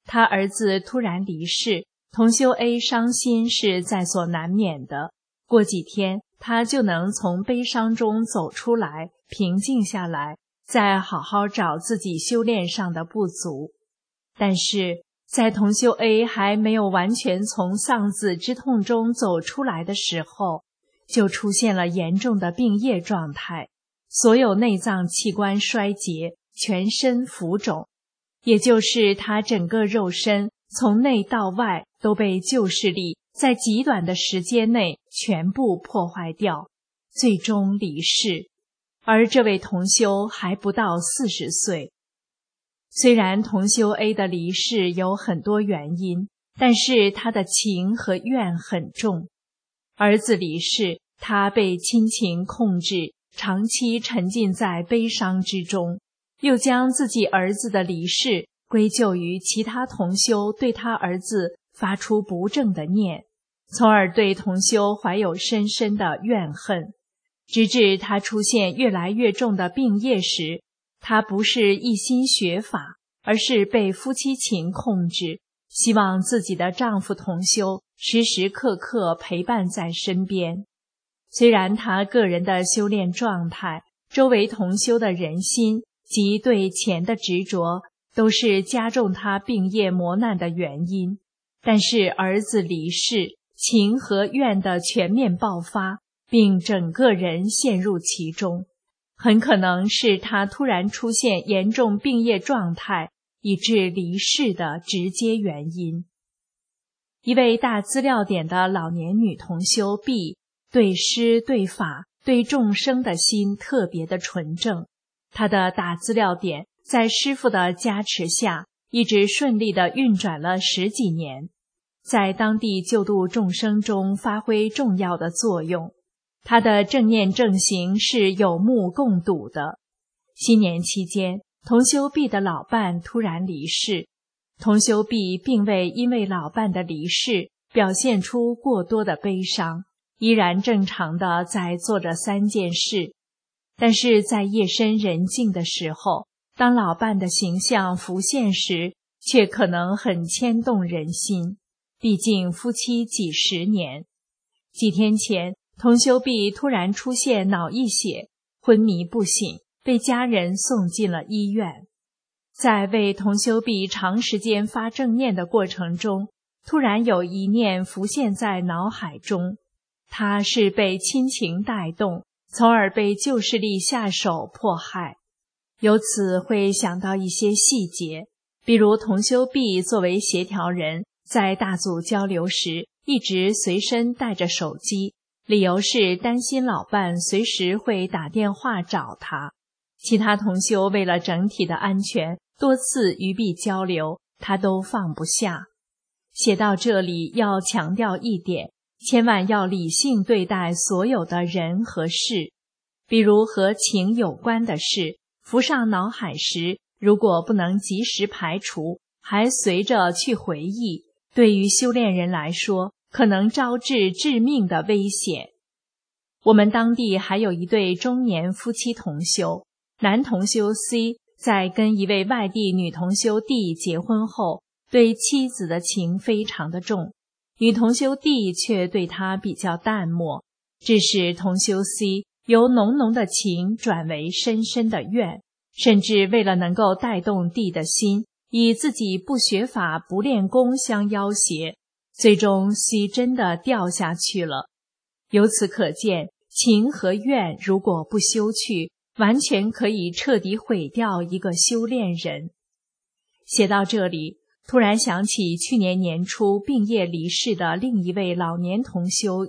他儿子突然离世，同修 A 伤心是在所难免的。过几天，他就能从悲伤中走出来，平静下来，再好好找自己修炼上的不足。但是在同修 A 还没有完全从丧子之痛中走出来的时候，就出现了严重的病业状态，所有内脏器官衰竭，全身浮肿，也就是他整个肉身从内到外都被旧势力在极短的时间内全部破坏掉，最终离世。而这位同修还不到40岁。虽然同修 A 的离世有很多原因，但是他的情和怨很重。儿子离世，他被亲情控制，长期沉浸在悲伤之中，又将自己儿子的离世归咎于其他同修对他儿子发出不正的念，从而对同修怀有深深的怨恨。直至他出现越来越重的病业时，他不是一心学法，而是被夫妻情控制，希望自己的丈夫同修时时刻刻陪伴在身边。虽然他个人的修炼状态、周围同修的人心及对钱的执着都是加重他病业磨难的原因，但是儿子离世，情和怨的全面爆发，并整个人陷入其中，很可能是他突然出现严重病业状态以致离世的直接原因。一位大资料点的老年女同修 B 对师对法对众生的心特别的纯正，她的大资料点在师父的加持下一直顺利地运转了10几年，在当地救度众生中发挥重要的作用。他的正念正行是有目共睹的。新年期间，同修 B 的老伴突然离世，同修 B 并未因为老伴的离世表现出过多的悲伤，依然正常地在做着3件事。但是在夜深人静的时候，当老伴的形象浮现时，却可能很牵动人心，毕竟夫妻几十年。几天前，同修 B 突然出现脑溢血，昏迷不醒，被家人送进了医院。在为同修 B 长时间发正念的过程中，突然有一念浮现在脑海中，他是被亲情带动，从而被旧势力下手迫害。由此会想到一些细节，比如同修 B 作为协调人，在大组交流时一直随身带着手机，理由是担心老伴随时会打电话找他。其他同修为了整体的安全，多次与 B 交流，他都放不下。写到这里要强调一点，千万要理性对待所有的人和事，比如和情有关的事，浮上脑海时，如果不能及时排除，还随着去回忆，对于修炼人来说，可能招致致命的危险。我们当地还有一对中年夫妻同修，男同修 C 在跟一位外地女同修 D 结婚后，对妻子的情非常的重，女同修 D 却对他比较淡漠，致使同修 C 由浓浓的情转为深深的怨，甚至为了能够带动 D 的心，以自己不学法不练功相要挟，最终 C 真的掉下去了。由此可见，情和怨如果不修去，完全可以彻底毁掉一个修炼人。写到这里，突然想起去年年初病业离世的另一位老年同修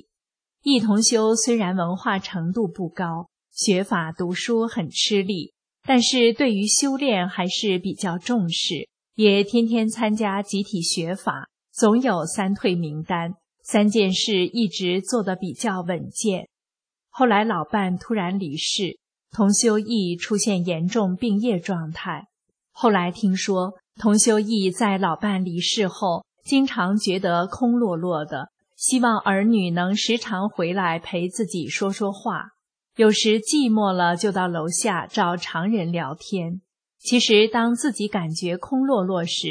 E。E 同修虽然文化程度不高，学法读书很吃力，但是对于修炼还是比较重视，也天天参加集体学法，总有3退名单，3件事一直做得比较稳健。后来老伴突然离世，同修 E 出现严重病业状态。后来听说同修 E 在老伴离世后，经常觉得空落落的，希望儿女能时常回来陪自己说说话，有时寂寞了就到楼下找常人聊天。其实当自己感觉空落落时，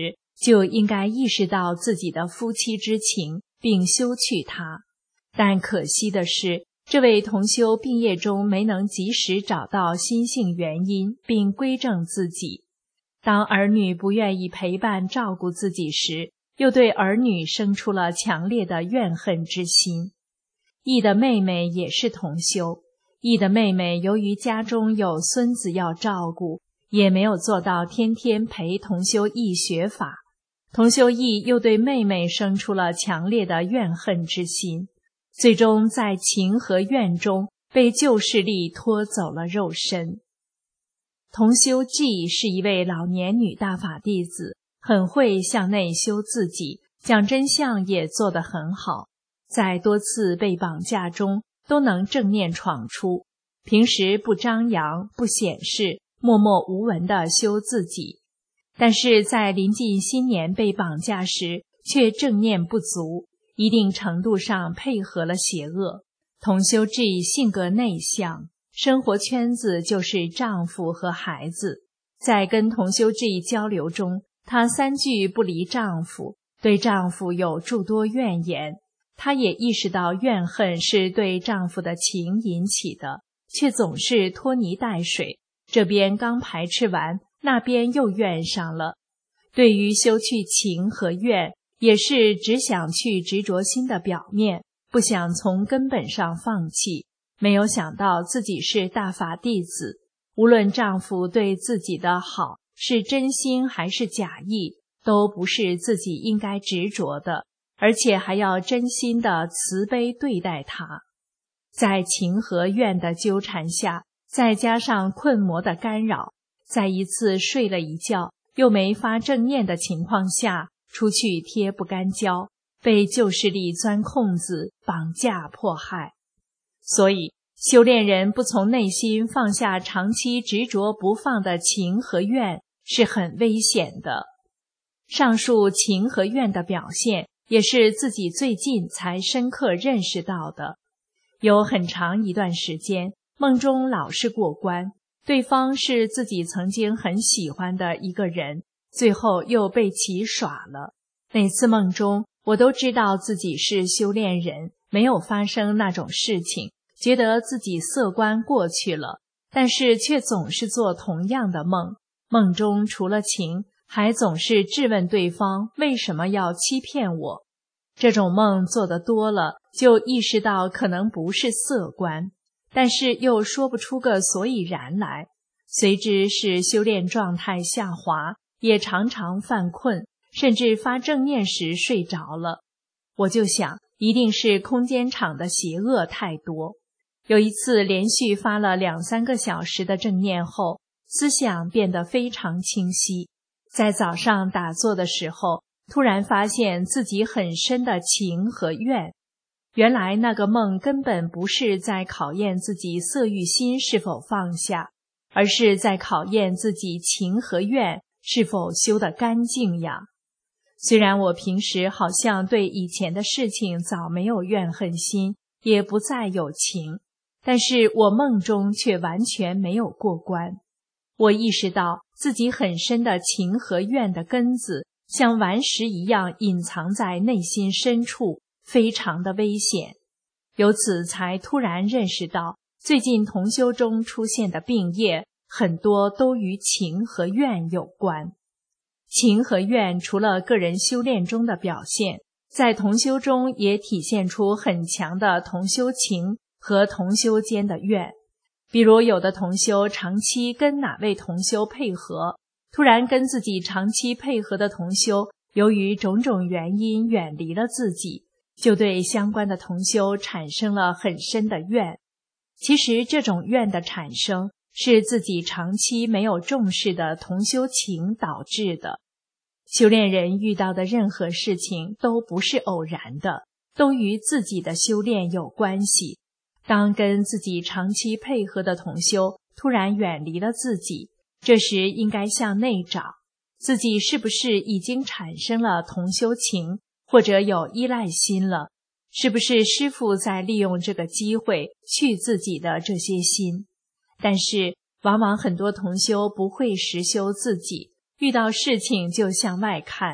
就应该意识到自己的夫妻之情，并修去它。但可惜的是，这位同修病业中没能及时找到心性原因，并归正自己。当儿女不愿意陪伴照顾自己时，又对儿女生出了强烈的怨恨之心。义的妹妹也是同修，义的妹妹由于家中有孙子要照顾，也没有做到天天陪同修义学法。同修义又对妹妹生出了强烈的怨恨之心，最终在情和怨中被旧势力拖走了肉身。同修纪是一位老年女大法弟子，很会向内修自己，讲真相也做得很好，在多次被绑架中都能正念闯出，平时不张扬不显示，默默无闻地修自己，但是在临近新年被绑架时却正念不足，一定程度上配合了邪恶。同修纪性格内向，生活圈子就是丈夫和孩子，在跟同修纪交流中，她3句不离丈夫，对丈夫有诸多怨言。她也意识到怨恨是对丈夫的情引起的，却总是拖泥带水，这边刚排斥完，那边又怨上了。对于修去情和怨，也是只想去执着心的表面，不想从根本上放弃。没有想到自己是大法弟子，无论丈夫对自己的好是真心还是假意，都不是自己应该执着的，而且还要真心的慈悲对待他。在情和怨的纠缠下，再加上困魔的干扰，在一次睡了一觉又没发正念的情况下，出去贴不干胶，被旧势力钻空子，绑架迫害。所以修炼人不从内心放下长期执着不放的情和怨是很危险的。上述情和怨的表现也是自己最近才深刻认识到的。有很长一段时间，梦中老是过关，对方是自己曾经很喜欢的一个人，最后又被其耍了。每次梦中，我都知道自己是修炼人，没有发生那种事情，觉得自己色关过去了，但是却总是做同样的梦。梦中除了情，还总是质问对方为什么要欺骗我。这种梦做得多了，就意识到可能不是色关，但是又说不出个所以然来。随之是修炼状态下滑，也常常犯困，甚至发正念时睡着了。我就想，一定是空间场的邪恶太多。有一次连续发了2-3个小时的正念后，思想变得非常清晰。在早上打坐的时候，突然发现自己很深的情和怨。原来那个梦根本不是在考验自己色欲心是否放下，而是在考验自己情和怨是否修得干净呀。虽然我平时好像对以前的事情早没有怨恨心，也不再有情，但是我梦中却完全没有过关。我意识到自己很深的情和怨的根子像顽石一样隐藏在内心深处，非常的危险。由此才突然认识到，最近同修中出现的病业很多都与情和怨有关。情和怨除了个人修炼中的表现，在同修中也体现出很强的同修情和同修间的怨。比如有的同修长期跟哪位同修配合，突然跟自己长期配合的同修由于种种原因远离了自己，就对相关的同修产生了很深的怨。其实这种怨的产生是自己长期没有重视的同修情导致的。修炼人遇到的任何事情都不是偶然的，都与自己的修炼有关系。当跟自己长期配合的同修突然远离了自己，这时应该向内找，自己是不是已经产生了同修情，或者有依赖心了？是不是师父在利用这个机会去自己的这些心？但是往往很多同修不会实修自己，遇到事情就向外看，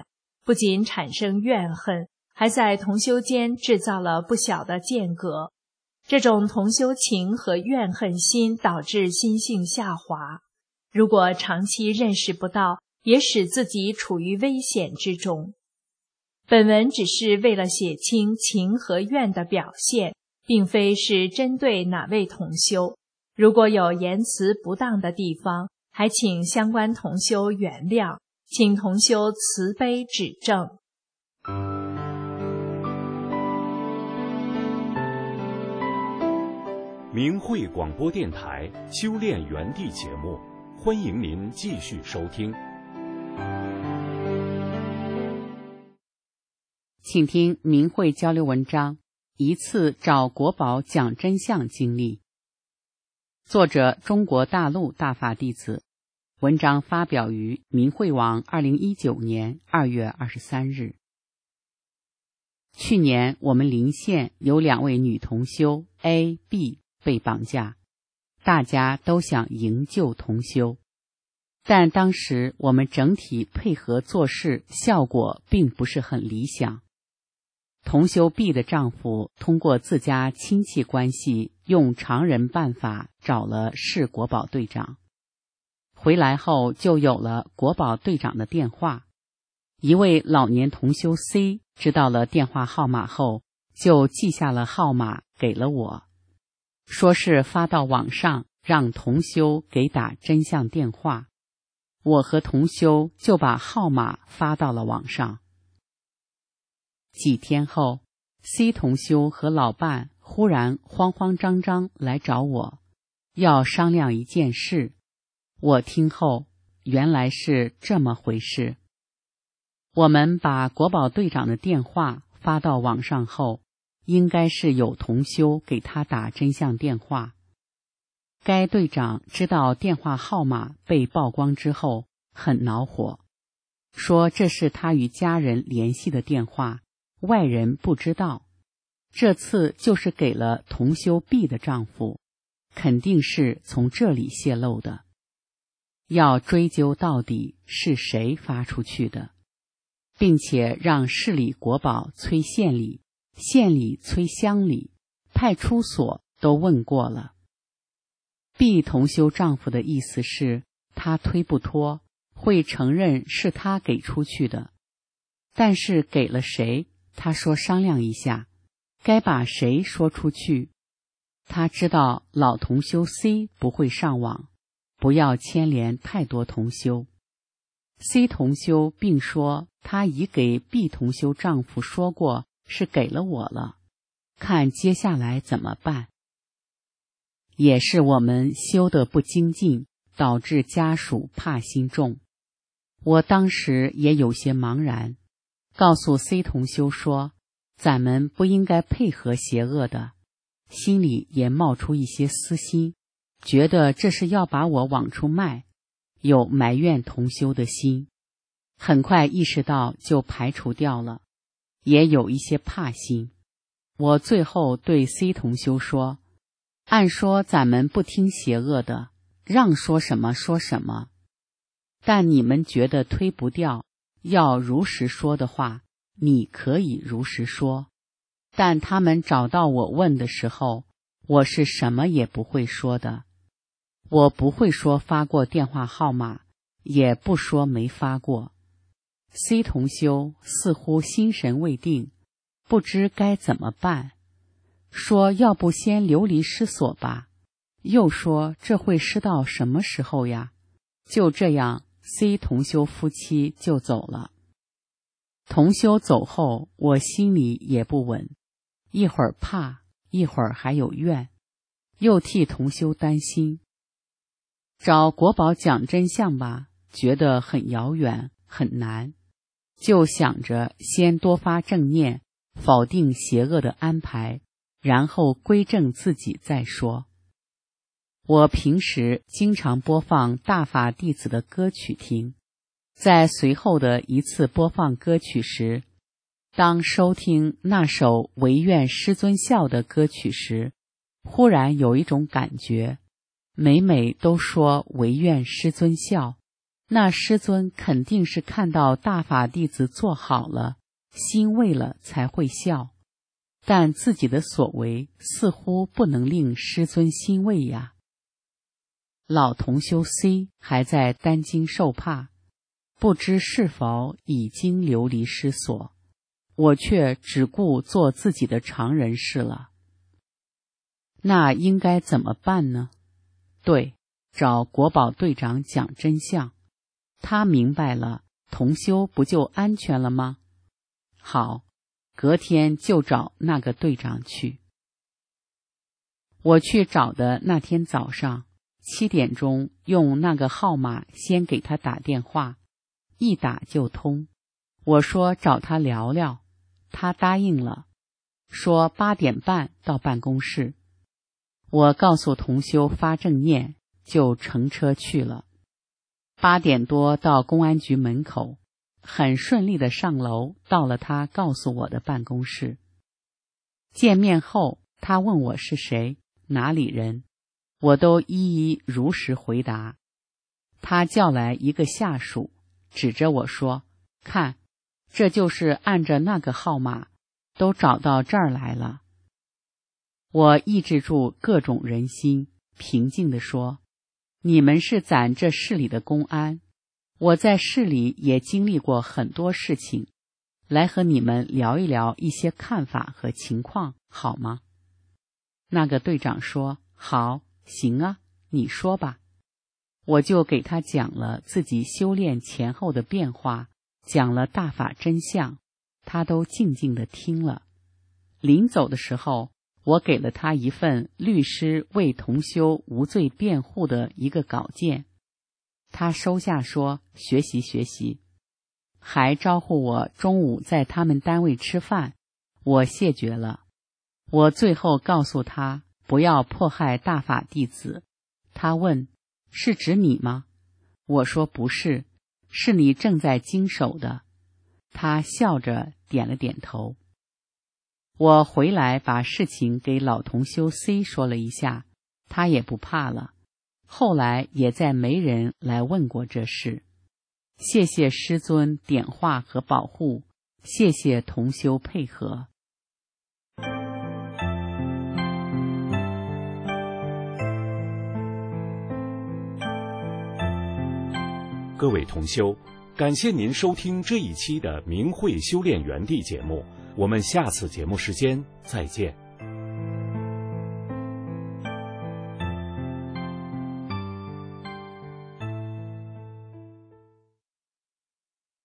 不仅产生怨恨，还在同修间制造了不小的间隔。这种同修情和怨恨心导致心性下滑，如果长期认识不到，也使自己处于危险之中。本文只是为了写清情和怨的表现，并非是针对哪位同修。如果有言辞不当的地方，还请相关同修原谅，请同修慈悲指正。 明慧广播电台修炼园地节目，欢迎您继续收听。 请听明慧交流文章：一次找国宝讲真相经历。作者中国大陆大法弟子，文章发表于明慧网2019年2月23日。去年我们邻县有2位女同修 A、B 被绑架，大家都想营救同修，但当时我们整体配合做事，效果并不是很理想。同修 B 的丈夫通过自家亲戚关系，用常人办法找了市国保队长。回来后就有了国保队长的电话。一位老年同修 C 知道了电话号码后，就记下了号码给了我，说是发到网上，让同修给打真相电话。我和同修就把号码发到了网上。几天后 ，C 同修和老伴忽然慌慌张张来找我，要商量一件事。我听后，原来是这么回事。我们把国保队长的电话发到网上后，应该是有同修给他打真相电话。该队长知道电话号码被曝光之后，很恼火，说这是他与家人联系的电话，外人不知道。这次就是给了同修 B 的丈夫，肯定是从这里泄露的。要追究到底是谁发出去的，并且让市里国保催县里，县里催乡里，派出所都问过了。B 同修丈夫的意思是，他推不脱，会承认是他给出去的，但是给了谁，他说商量一下，该把谁说出去。他知道老同修 C 不会上网，不要牵连太多同修。C 同修并说他已给 B 同修丈夫说过，是给了我了，看接下来怎么办。也是我们修得不精进，导致家属怕心重。我当时也有些茫然，告诉 C 同修说，咱们不应该配合邪恶的，心里也冒出一些私心，觉得这是要把我往出卖，有埋怨同修的心。很快意识到就排除掉了，也有一些怕心。我最后对 C 同修说，按说咱们不听邪恶的，让说什么说什么，但你们觉得推不掉，要如实说的话，你可以如实说，但他们找到我问的时候，我是什么也不会说的。我不会说发过电话号码，也不说没发过。C 同修似乎心神未定，不知该怎么办，说要不先流离失所吧，又说这会失到什么时候呀？就这样 C 同修夫妻就走了。同修走后，我心里也不稳，一会儿怕，一会儿还有怨，又替同修担心。找国保讲真相吧，觉得很遥远，很难，就想着先多发正念，否定邪恶的安排，然后归正自己再说。我平时经常播放大法弟子的歌曲听，在随后的一次播放歌曲时，当收听那首唯愿师尊笑的歌曲时，忽然有一种感觉，每每都说唯愿师尊笑， 那师尊肯定是看到大法弟子做好了，欣慰了才会笑，但自己的所为似乎不能令师尊欣慰呀。老同修 C 还在担惊受怕，不知是否已经流离失所，我却只顾做自己的常人事了。那应该怎么办呢？对，找国保队长讲真相，他明白了，同修不就安全了吗？好，隔天就找那个队长去。我去找的那天早上7点钟，用那个号码先给他打电话，一打就通。我说找他聊聊，他答应了，说8点半到办公室。我告诉同修发正念，就乘车去了。8点多到公安局门口，很顺利的上楼，到了他告诉我的办公室。见面后，他问我是谁，哪里人，我都一一如实回答。他叫来一个下属，指着我说，看，这就是按着那个号码，都找到这儿来了。我抑制住各种人心，平静地说，你们是咱这市里的公安，我在市里也经历过很多事情，来和你们聊一聊一些看法和情况，好吗？那个队长说，好，行啊，你说吧。我就给他讲了自己修炼前后的变化，讲了大法真相，他都静静地听了。临走的时候，我给了他一份律师为同修无罪辩护的一个稿件，他收下说学习学习，还招呼我中午在他们单位吃饭，我谢绝了。我最后告诉他不要迫害大法弟子，他问，是指你吗？我说不是，是你正在经手的。他笑着点了点头。我回来把事情给老同修 C 说了一下，他也不怕了，后来也再没人来问过这事。谢谢师尊点化和保护，谢谢同修配合。 各位同修，感谢您收听这一期的明慧修炼园地节目，我们下次节目时间再见。